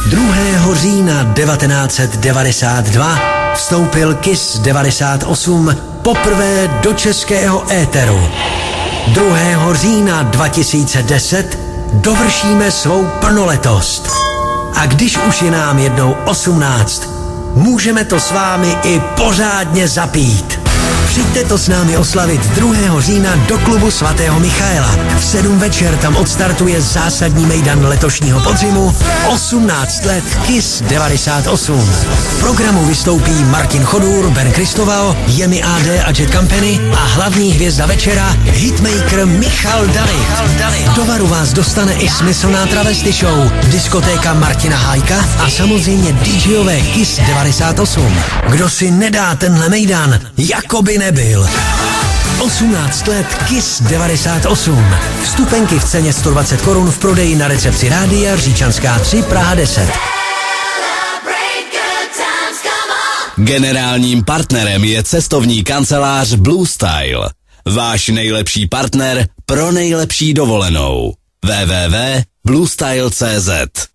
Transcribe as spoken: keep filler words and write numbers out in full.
druhého října devatenáct set devadesát dva vstoupil Kiss devadesát osm poprvé do českého éteru. druhého října dva tisíce deset dovršíme svou plnoletost. A když už je nám jednou osmnáct, můžeme to s vámi i pořádně zapít. Přijďte to s námi oslavit druhého října do klubu svatého Michaela. V sedm večer tam odstartuje zásadní mejdan letošního podzimu osmnáct let Kiss devadesát osm. V programu vystoupí Martin Chodůr, Ben Kristovao, Yemi A D a Jet Company a hlavní hvězda večera hitmaker Michal Dalit. Do varu vás dostane i smyslná travesty show, diskotéka Martina Hájka a samozřejmě DJové Kiss devadesát osm. Kdo si nedá tenhle mejdan, jakoby nebyl. osmnáct let Kiss devadesát osm. Vstupenky v ceně sto dvacet korun v prodeji na recepci Rádia Říčanská tři Praha deset. Generálním partnerem je cestovní kancelář Blue Style. Váš nejlepší partner pro nejlepší dovolenou. w w w tečka blue style tečka c z